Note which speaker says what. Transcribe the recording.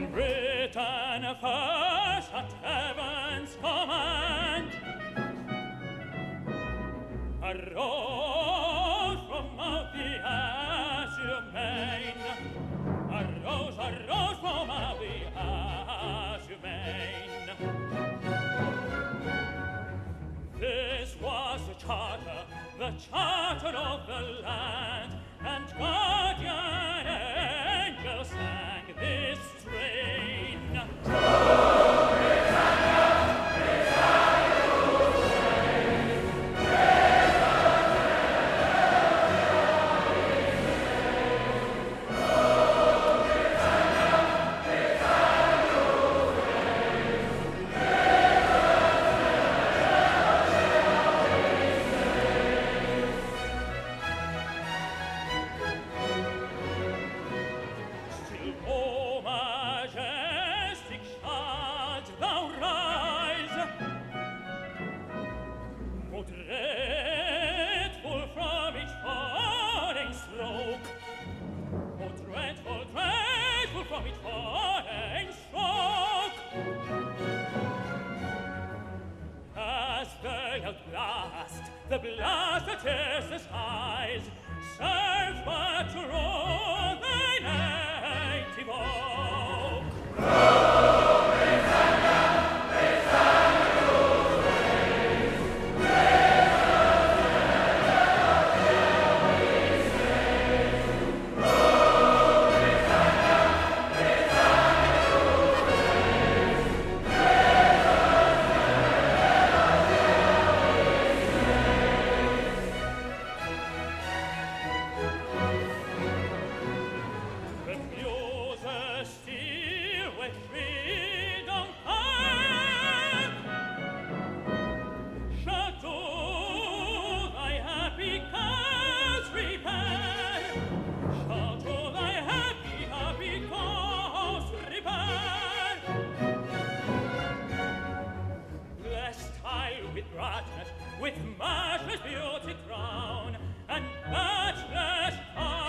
Speaker 1: Written first at heaven's command, arose from out the azure main, arose from out the azure main. This was the charter of the land, and guardian angels sang this strain. The blast that tears the skies serves but to roll thy native oak. With matchless beauty crown and matchless power.